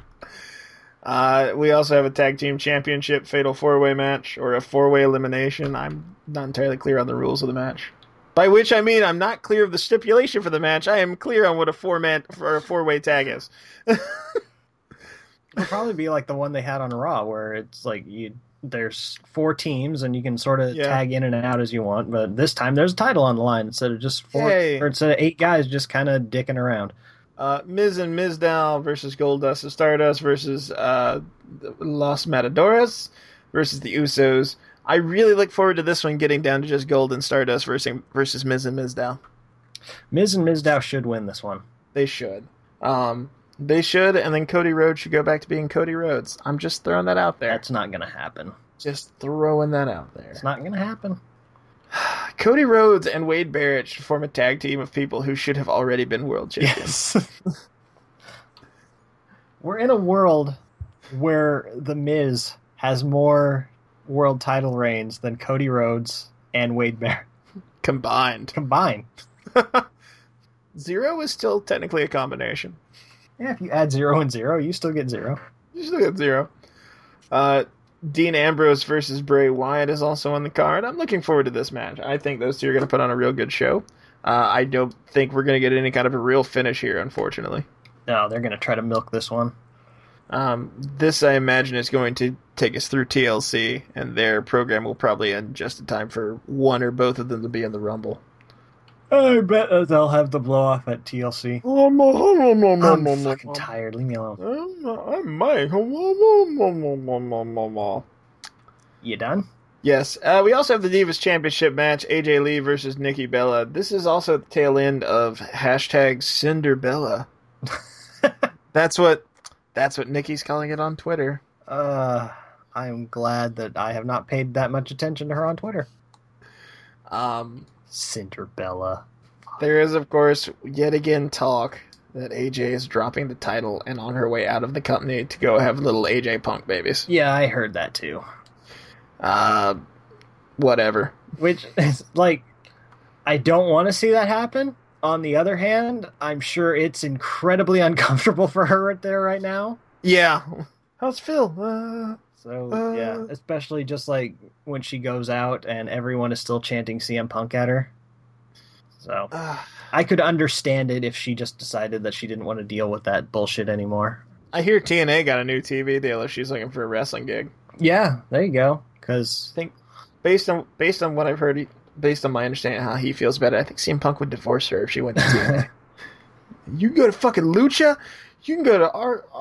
We also have a tag team championship fatal 4-way match, or a 4-way elimination. I'm not entirely clear on the rules of the match. By which I mean I'm not clear of the stipulation for the match. I am clear on what a 4-way tag is. It'll probably be like the one they had on Raw, where it's like there's 4 teams and you can sort of tag in and out as you want. But this time there's a title on the line instead of just 4, or instead of 8 guys just kind of dicking around. Miz and Mizdow versus Goldust and Stardust versus Los Matadores versus the Usos. I really look forward to this one getting down to just Gold and Stardust versus Miz and Mizdow. Miz and Mizdow should win this one. They should. They should, and then Cody Rhodes should go back to being Cody Rhodes. I'm just throwing that out there. That's not going to happen. Just throwing that out there. It's not going to happen. Cody Rhodes and Wade Barrett should form a tag team of people who should have already been world champions. Yes. We're in a world where The Miz has more world title reigns than Cody Rhodes and Wade Barrett Combined. 0 is still technically a combination. Yeah, if you add 0 and 0, you still get 0. You still get 0. Dean Ambrose versus Bray Wyatt is also on the card. I'm looking forward to this match. I think those two are going to put on a real good show. I don't think we're going to get any kind of a real finish here, unfortunately. No, they're going to try to milk this one. This, I imagine, is going to take us through TLC, and their program will probably end just in time for one or both of them to be in the Rumble. I bet they'll have the blow-off at TLC. I'm fucking tired. Leave me alone. I'm Mike. You done? Yes. We also have the Divas Championship match, AJ Lee versus Nikki Bella. This is also the tail end of hashtag Cinderbella. That's what Nikki's calling it on Twitter. I'm glad that I have not paid that much attention to her on Twitter. Cinderbella. There is, of course, yet again talk that AJ is dropping the title and on her way out of the company to go have little AJ Punk babies. Yeah, I heard that too. Whatever. Which is, like, I don't want to see that happen. On the other hand, I'm sure it's incredibly uncomfortable for her right there right now. Yeah. How's Phil? Yeah, especially just like when she goes out and everyone is still chanting CM Punk at her. So I could understand it if she just decided that she didn't want to deal with that bullshit anymore. I hear TNA got a new TV deal if she's looking for a wrestling gig. Yeah, there you go. Because I think based on what I've heard, based on my understanding of how he feels about it, I think CM Punk would divorce her if she went to TNA. You can go to fucking Lucha. You can go to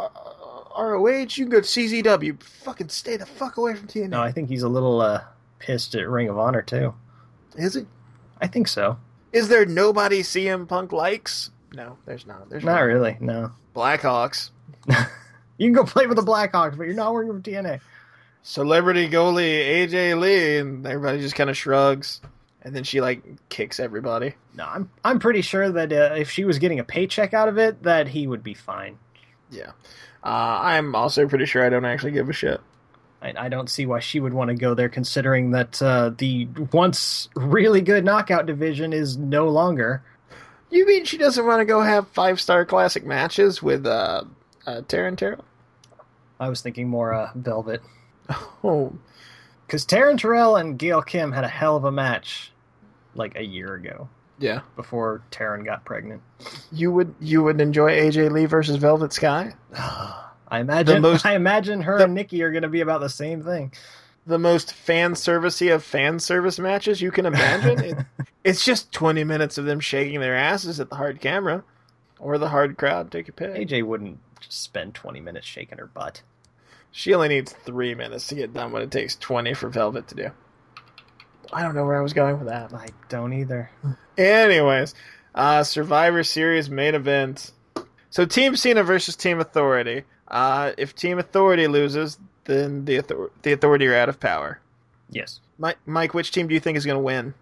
ROH. You can go to CZW. Fucking stay the fuck away from TNA. No, I think he's a little pissed at Ring of Honor too. Is it? I think so. Is there nobody CM Punk likes? No, there's not. There's not really. No. Blackhawks. You can go play with the Blackhawks, but you're not working for TNA. Celebrity goalie AJ Lee, and everybody just kind of shrugs, and then she like kicks everybody. No, I'm pretty sure that if she was getting a paycheck out of it, that he would be fine. Yeah, I'm also pretty sure I don't actually give a shit. I don't see why she would want to go there, considering that the once really good knockout division is no longer. You mean she doesn't want to go have 5-star classic matches with Taryn Terrell? I was thinking more Velvet. Oh. Because Taryn Terrell and Gail Kim had a hell of a match like a year ago. Yeah. Before Taryn got pregnant. You would enjoy AJ Lee versus Velvet Sky? I imagine her and Nikki are going to be about the same thing. The most fan servicey of fan service matches you can imagine. It's just 20 minutes of them shaking their asses at the hard camera. Or the hard crowd, take your pick. AJ wouldn't just spend 20 minutes shaking her butt. She only needs 3 minutes to get done what it takes 20 for Velvet to do. I don't know where I was going with that. I don't either. Anyways, Survivor Series main event. So Team Cena versus Team Authority. If Team Authority loses, then the Authority are out of power. Yes. Mike, which team do you think is going to win?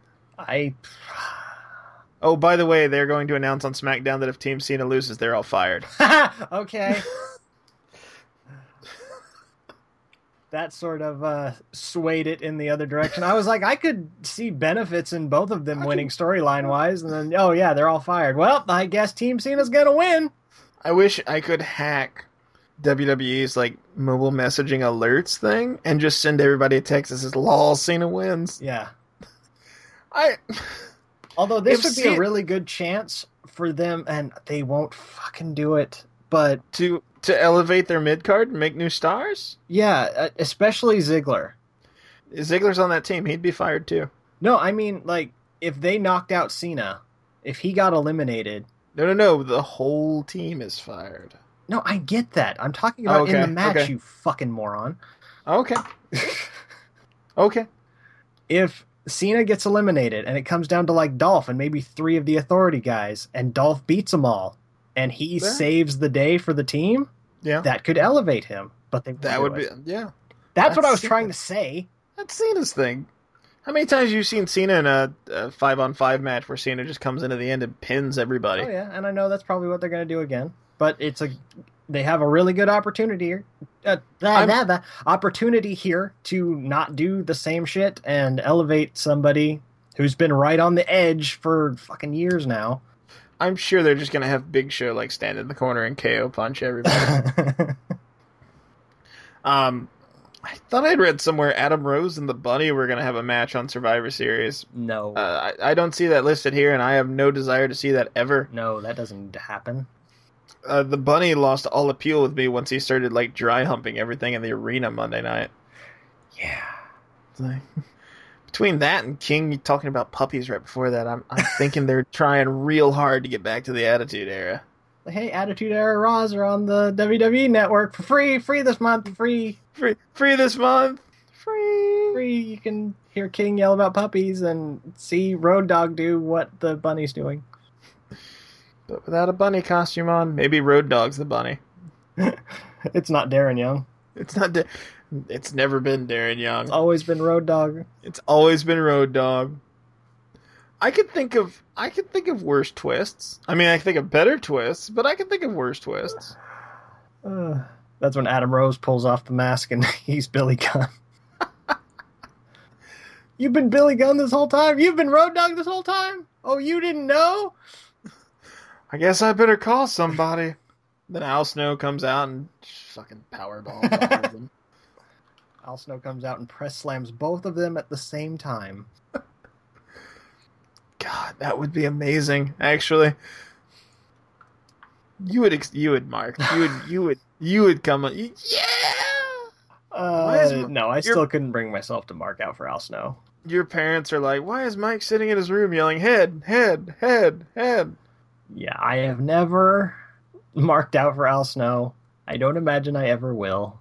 Oh, by the way, they're going to announce on SmackDown that if Team Cena loses, they're all fired. Okay. That sort of swayed it in the other direction. I was like, I could see benefits in both of them winning storyline-wise, and then, oh yeah, they're all fired. Well, I guess Team Cena's going to win. I wish I could hack WWE's like mobile messaging alerts thing and just send everybody a text that says, lol, Cena wins. Yeah. Although this would be a really good chance for them, and they won't fucking do it, but... To elevate their mid-card and make new stars? Yeah, especially Ziggler. Ziggler's on that team. He'd be fired too. No, I mean, like, if they knocked out Cena, if he got eliminated... No. The whole team is fired. No, I get that. I'm talking about in the match, you fucking moron. Okay. Okay. If Cena gets eliminated and it comes down to, like, Dolph and maybe 3 of the Authority guys, and Dolph beats them all, and he saves the day for the team, that could elevate him. But that would be, yeah. That's what I was trying to say. That's Cena's thing. How many times have you seen Cena in a 5-on-5 match where Cena just comes into the end and pins everybody? Oh, yeah, and I know that's probably what they're going to do again. But it's they have a really good opportunity here. Opportunity here to not do the same shit and elevate somebody who's been right on the edge for fucking years now. I'm sure they're just gonna have Big Show like stand in the corner and KO punch everybody. I thought I'd read somewhere Adam Rose and the Bunny were gonna have a match on Survivor Series. No. I don't see that listed here, and I have no desire to see that ever. No, that doesn't happen. The Bunny lost all appeal with me once he started like dry humping everything in the arena Monday night. Yeah. Like, between that and King talking about puppies right before that, I'm thinking they're trying real hard to get back to the Attitude Era. Hey, Attitude Era Raws are on the WWE Network for free. Free this month. Free this month. Free. You can hear King yell about puppies and see Road Dogg do what the bunny's doing. But without a bunny costume on, maybe Road Dogg's the bunny. It's not Darren Young. It's not. It's never been Darren Young. It's always been Road Dogg. It's always been Road Dogg. I could think of worse twists. I mean, I can think of better twists, but I can think of worse twists. That's when Adam Rose pulls off the mask and he's Billy Gunn. You've been Billy Gunn this whole time? You've been Road Dogg this whole time? Oh, you didn't know? I guess I better call somebody. Then Al Snow comes out and fucking powerballs all of them. Al Snow comes out and press slams both of them at the same time. God, that would be amazing. Actually, you would Mark. You would come. Yeah. No, I still couldn't bring myself to mark out for Al Snow. Your parents are like, why is Mike sitting in his room yelling head, head, head, head? Yeah, I have never marked out for Al Snow. I don't imagine I ever will.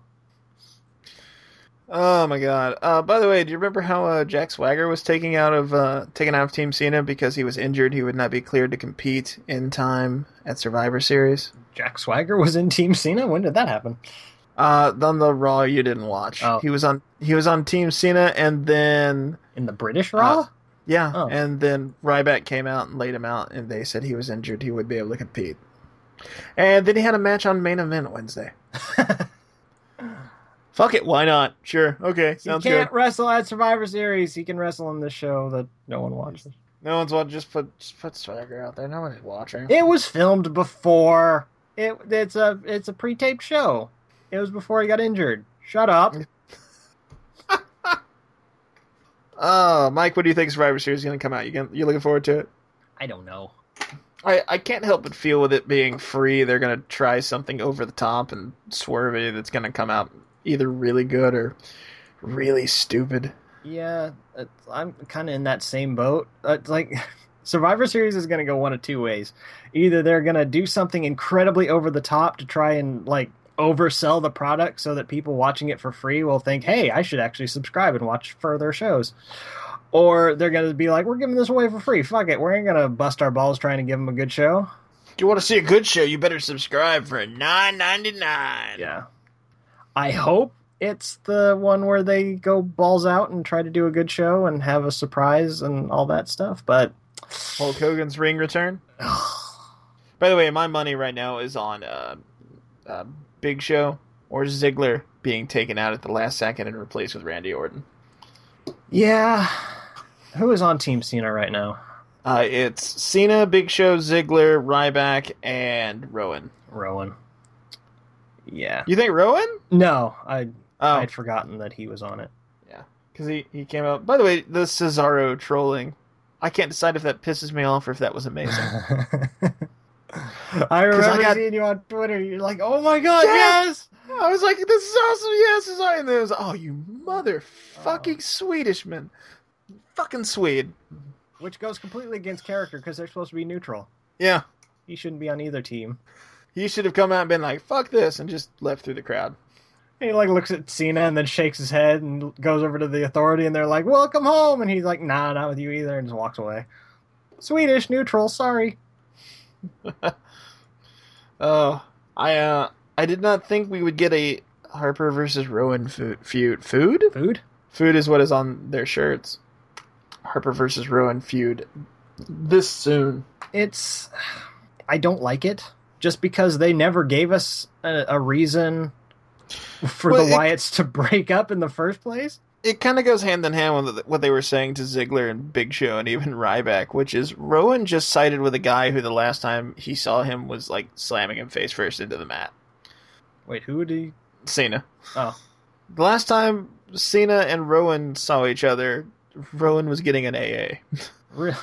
Oh my god. By the way, do you remember how Jack Swagger was taken out of Team Cena because he was injured? He would not be cleared to compete in time at Survivor Series. Jack Swagger was in Team Cena? When did that happen? On the Raw you didn't watch. Oh. He was on Team Cena, and then in the British Raw? Yeah, oh. And then Ryback came out and laid him out, and they said he was injured. He would be able to compete. And then he had a match on Main Event Wednesday. Fuck it, why not? Sure, okay, sounds good. He can't wrestle at Survivor Series. He can wrestle in this show that no one watches. No one's watching. Just put Swagger out there. No one is watching. It was filmed before. It's a pre-taped show. It was before he got injured. Shut up. Mike, what do you think Survivor Series is going to come out? You looking forward to it? I don't know. I can't help but feel with it being free, they're going to try something over the top and swervy that's going to come out either really good or really stupid. Yeah, I'm kind of in that same boat. It's like Survivor Series is going to go one of two ways. Either they're going to do something incredibly over the top to try and like oversell the product so that people watching it for free will think, hey, I should actually subscribe and watch further shows. Or they're going to be like, we're giving this away for free. Fuck it. We ain't going to bust our balls trying to give them a good show. If you want to see a good show, you better subscribe for $9.99. Yeah. I hope it's the one where they go balls out and try to do a good show and have a surprise and all that stuff. But Hulk Hogan's ring return? By the way, my money right now is on Big Show or Ziggler being taken out at the last second and replaced with Randy Orton. Yeah. Who is on Team Cena right now? It's Cena, Big Show, Ziggler, Ryback, and Rowan. Yeah. You think Rowan? No, I'd forgotten that he was on it. Yeah, because he came out. By the way, the Cesaro trolling, I can't decide if that pisses me off or if that was amazing. I remember seeing you on Twitter. You're like, oh my god, yes! I was like, this is awesome, yes! And then it was, oh, you motherfucking Swedishman. Fucking Swede. Which goes completely against character because they're supposed to be neutral. Yeah. He shouldn't be on either team. He should have come out and been like, fuck this, and just left through the crowd. He like looks at Cena and then shakes his head and goes over to the Authority and they're like, welcome home! And he's like, nah, not with you either, and just walks away. Swedish, neutral, sorry. Oh, I did not think we would get a Harper versus Rowan feud. Food is what is on their shirts. Harper versus Rowan feud this soon. I don't like it. just because they never gave us a reason for the Wyatts to break up in the first place. It kind of goes hand in hand with what they were saying to Ziggler and Big Show and even Ryback, which is Rowan just sided with a guy who the last time he saw him was like slamming him face first into the mat. Wait, who would he? Cena. Oh. The last time Cena and Rowan saw each other, Rowan was getting an AA. Really?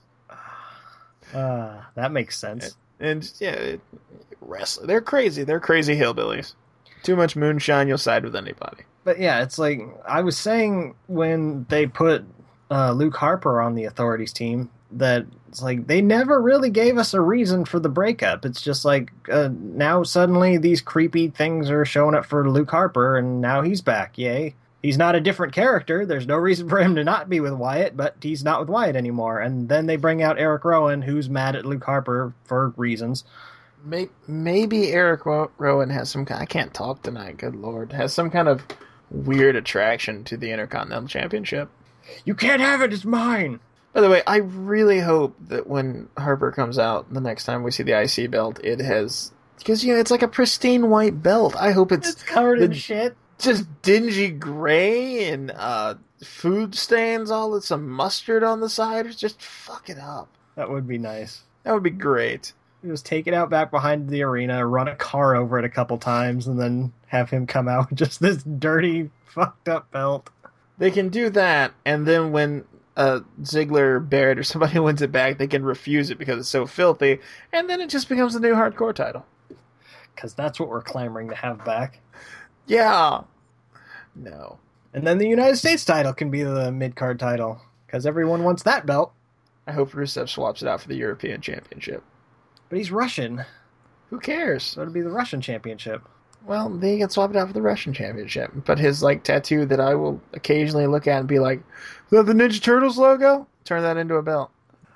That makes sense. And yeah, wrestling. They're crazy. They're crazy hillbillies. Too much moonshine, you'll side with anybody. But yeah, it's like I was saying when they put Luke Harper on the Authorities team, that it's like they never really gave us a reason for the breakup. It's just like now suddenly these creepy things are showing up for Luke Harper, and now he's back. Yay. He's not a different character. There's no reason for him to not be with Wyatt, but he's not with Wyatt anymore. And then they bring out Eric Rowan, who's mad at Luke Harper for reasons. Maybe Eric Rowan has some kind... I can't talk tonight, good lord. Has some kind of weird attraction to the Intercontinental Championship. You can't have it, it's mine! By the way, I really hope that when Harper comes out, the next time we see the IC belt, it has... Because, it's like a pristine white belt. I hope it's covered in shit. Just dingy gray and food stains, some mustard on the side. Just fuck it up. That would be nice. That would be great. Just take it out back behind the arena, run a car over it a couple times, and then have him come out with just this dirty, fucked up belt. They can do that, and then when Ziggler, Barrett, or somebody wins it back, they can refuse it because it's so filthy, and then it just becomes the new hardcore title. Because that's what we're clamoring to have back. Yeah. No. And then the United States title can be the mid-card title, because everyone wants that belt. I hope Rusev swaps it out for the European Championship. But he's Russian. Who cares? So it'll be the Russian Championship. Well, they can swap it out for the Russian Championship. But his tattoo that I will occasionally look at and be like, is that the Ninja Turtles logo? Turn that into a belt.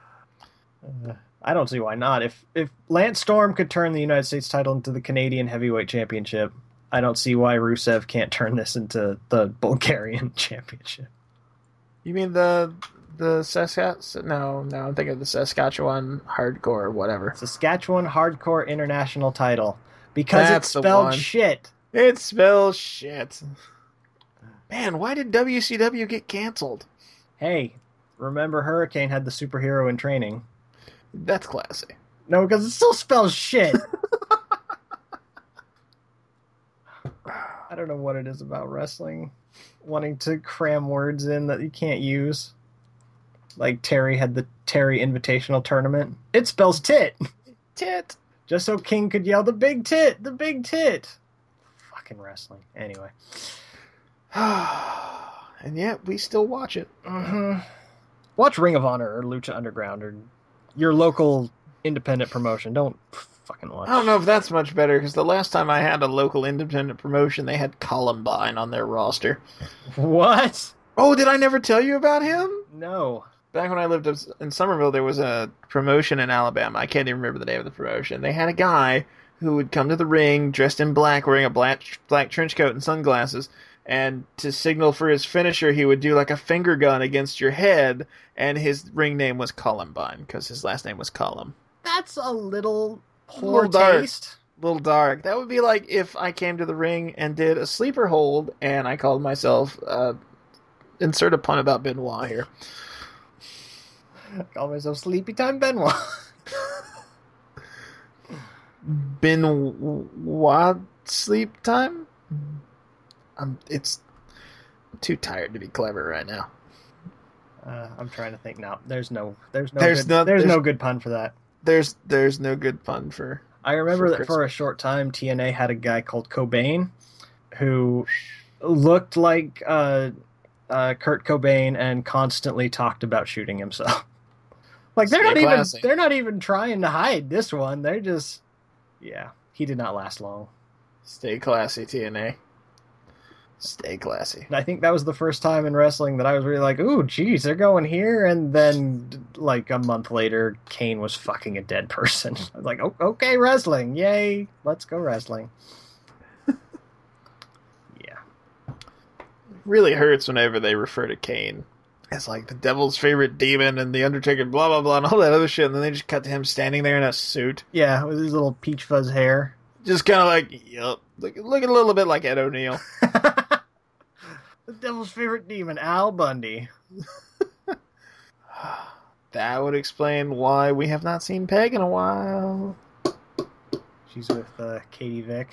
I don't see why not. If Lance Storm could turn the United States title into the Canadian Heavyweight Championship, I don't see why Rusev can't turn this into the Bulgarian Championship. You mean the Saskatchewan? No, I'm thinking of the Saskatchewan Hardcore or whatever. Saskatchewan Hardcore International title. Because That's it's spelled shit. It spells shit. Man, why did WCW get canceled? Hey, remember Hurricane had the superhero in training. That's classy. No, because it still spells shit. I don't know what it is about wrestling. Wanting to cram words in that you can't use. Like Terry had the Terry Invitational Tournament. It spells tit. Tit. Just so King could yell, the big tit, the big tit. Fucking wrestling. Anyway. And yet, we still watch it. Mm-hmm. Watch Ring of Honor or Lucha Underground or your local independent promotion. Don't fucking watch. I don't know if that's much better, because the last time I had a local independent promotion, they had Columbine on their roster. What? Oh, did I never tell you about him? No. Back when I lived in Somerville, there was a promotion in Alabama. I can't even remember the name of the promotion. They had a guy who would come to the ring dressed in black, wearing a black trench coat and sunglasses, and to signal for his finisher, he would do like a finger gun against your head, and his ring name was Columbine, because his last name was Cullum. That's a little poor dark. taste. Little dark. That would be like if I came to the ring and did a sleeper hold, and I called myself, insert a pun about Benoit here. I call myself Sleepy Time Benoit. Benoit sleep time? I'm too tired to be clever right now. I'm trying to think now. There's no good pun for that. There's no good pun for. I remember that for a short time, TNA had a guy called Cobain, who looked like Kurt Cobain and constantly talked about shooting himself. Like they're not even trying to hide this one. They're just, he did not last long. Stay classy, TNA. Stay classy. And I think that was the first time in wrestling that I was really like, ooh, geez, they're going here. And then, like, a month later, Kane was fucking a dead person. I was like, oh, okay, wrestling. Yay. Let's go wrestling. Yeah. It really hurts whenever they refer to Kane as like the devil's favorite demon and the Undertaker, blah blah blah, and all that other shit. And then they just cut to him standing there in a suit, Yeah, with his little peach fuzz hair. just kind of like, yup, looking a little bit like Ed O'Neill. The devil's favorite demon, Al Bundy. That would explain why we have not seen Peg in a while. She's with Katie Vick.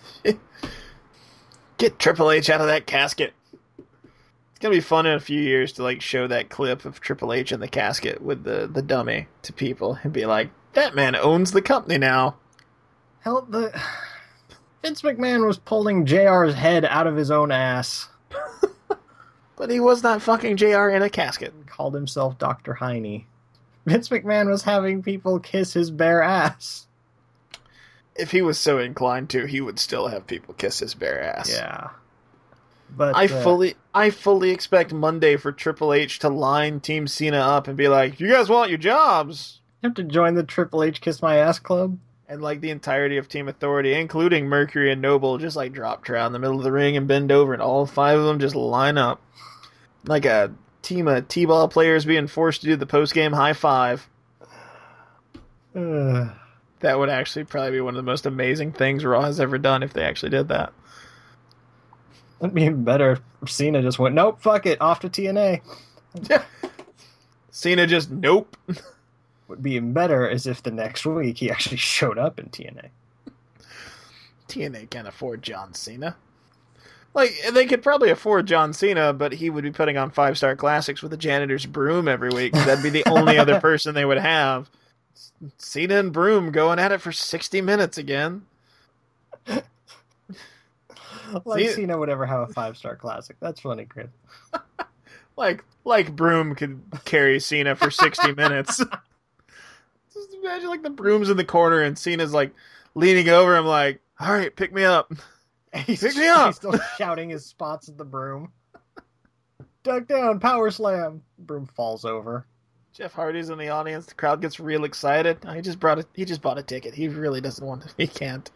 Get Triple H out of that casket. It's gonna be fun in a few years to like show that clip of Triple H in the casket with the dummy to people and be like, that man owns the company now. Hell, Vince McMahon was pulling JR's head out of his own ass. But he was not fucking JR in a casket. Called himself Dr. Heine. Vince McMahon was having people kiss his bare ass. If he was so inclined to, he would still have people kiss his bare ass. Yeah. But I fully expect Monday for Triple H to line Team Cena up and be like, you guys want your jobs? You have to join the Triple H Kiss My Ass Club? And like the entirety of Team Authority, including Mercury and Noble, just like drop trowel in the middle of the ring and bend over, and all 5 of them just line up. Like a team of T-ball players being forced to do the post-game high five. That would actually probably be one of the most amazing things Raw has ever done if they actually did that. It'd be even better if Cena just went, nope, fuck it, off to TNA. Cena just, nope. Would be even better is if the next week he actually showed up in TNA. TNA can't afford John Cena. Like, they could probably afford John Cena, but he would be putting on 5-star classics with a janitor's broom every week. That'd be the only other person they would have. Cena and Broom going at it for 60 minutes again. Cena would ever have a 5-star classic. That's funny, Chris. like Broom could carry Cena for 60 minutes. Just imagine like the Broom's in the corner and Cena's like leaning over him like, all right, pick me up. Pick me up. He's still shouting his spots at the Broom. Duck down, power slam. Broom falls over. Jeff Hardy's in the audience. The crowd gets real excited. He just bought a ticket. He really doesn't want to. He can't.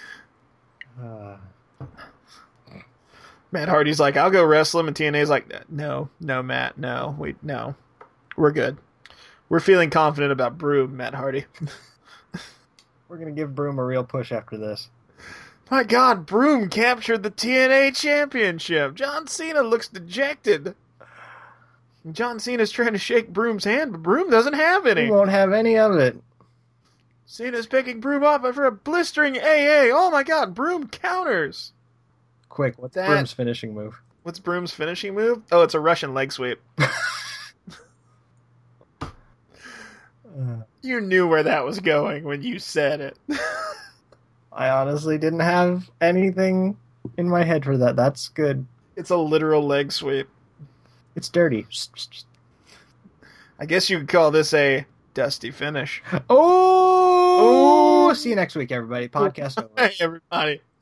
Matt Hardy's like, I'll go wrestle him, and TNA's like, no, Matt, no, we're good. We're feeling confident about Broom, Matt Hardy. We're gonna give Broom a real push after this. My God, Broom captured the TNA championship. John Cena looks dejected. John Cena's trying to shake Broom's hand, but Broom doesn't have any. He won't have any of it. Cena's picking Broom up for a blistering AA. Oh my God, Broom counters. Quick, what's Broom's finishing move? What's Broom's finishing move? Oh, it's a Russian leg sweep. You knew where that was going when you said it. I honestly didn't have anything in my head for that. That's good. It's a literal leg sweep. It's dirty. I guess you could call this a dusty finish. Oh! See you next week, everybody. Podcast over. Hey, everybody.